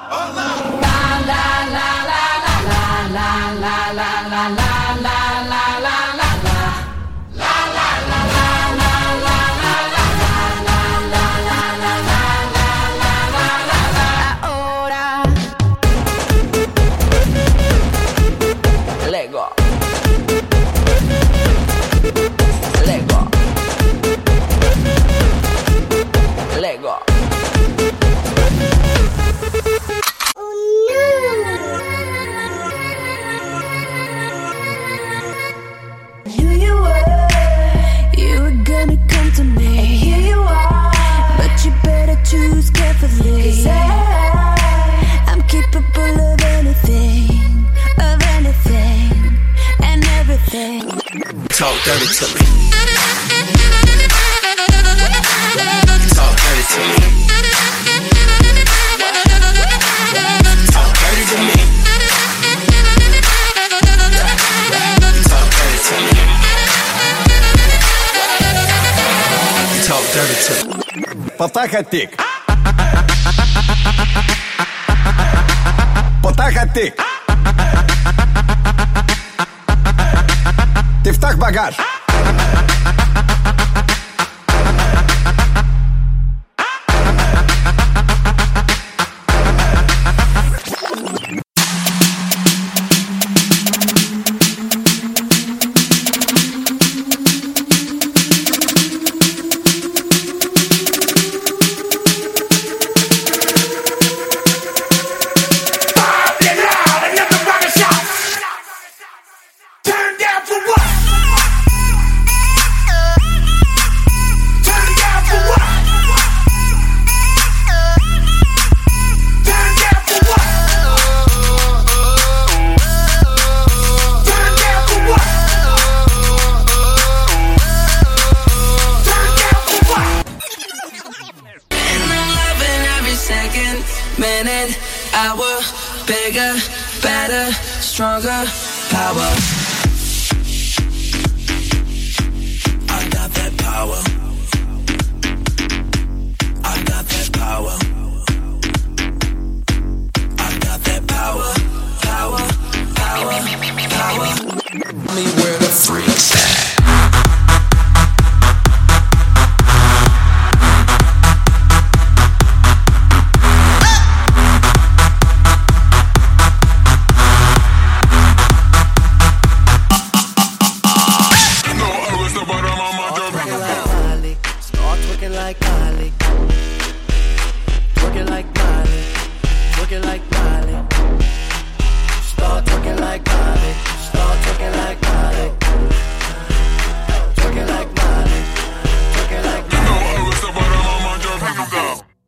Choose carefully, 'cause I'm capable of anything, and everything. Talk dirty to me. Talk dirty to me. Talk dirty to me. Talk dirty to me. Talk dirty to me. פתח התיק. פתח התיק. תפתח בגז. Minute, hour, bigger, better, stronger, power. I got that power.